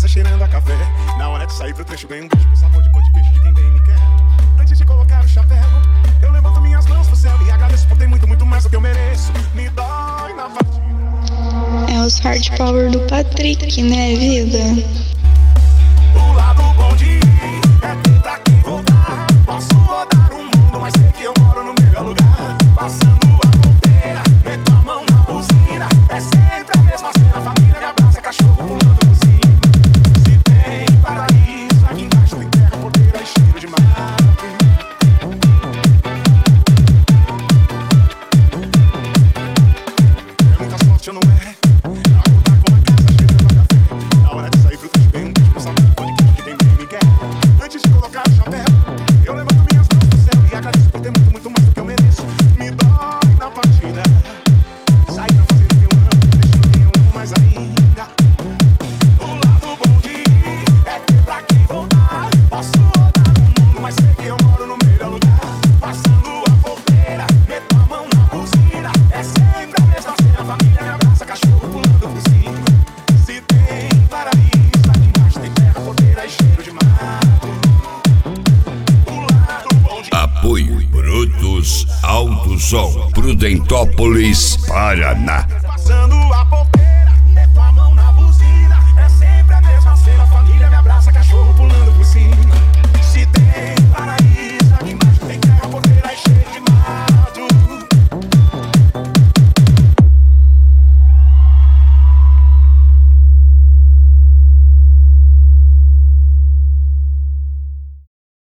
casa cheirando a café. Na hora de sair pro trecho ganho um beijo com sabor de pão de queijo de quem bem me quer. Antes de colocar o chapéu, eu levanto minhas mãos pro céu e agradeço por ter muito, muito mais do que eu mereço. Me dói na partida. É os hard power do Patrick, né, vida? O lado bom de ir é ter pra quem voltar. Posso rodar o mundo, mas sei que eu moro no melhor lugar. Passando a fronteira, meto a mão na buzina. É sempre a mesma cena, família me abraça, cachorro pulando por cima. Se tem paraíso, aqui embaixo tem terra, porteira e cheiro de mar. É muita sorte, eu não é? Acordar com a casa cheirando a café. Na hora de sair pro trecho ganho um beijo com sabor de pão de queijo de quem bem me quer. Antes de colocar o chapéu, eu levanto minhas mãos pro céu e agradeço por ter muito, muito mais do que eu mereço. Me dói na partida. Sair pra fazer o que eu amo, deixo que eu amo mais ainda. O lado bom de ir é ter pra quem voltar. Posso rodar o mundo, mas sei que eu moro no melhor lugar. Passando a porteira, meto a mão na buzina. É sempre a mesma cena, família me abraça, cachorro pulando por cima. Se tem paraíso, aqui embaixo tem terra, porteira e cheiro de mato. O lado bom de Apoio Brutos Alto Som, Prudentópolis, Paraná. passando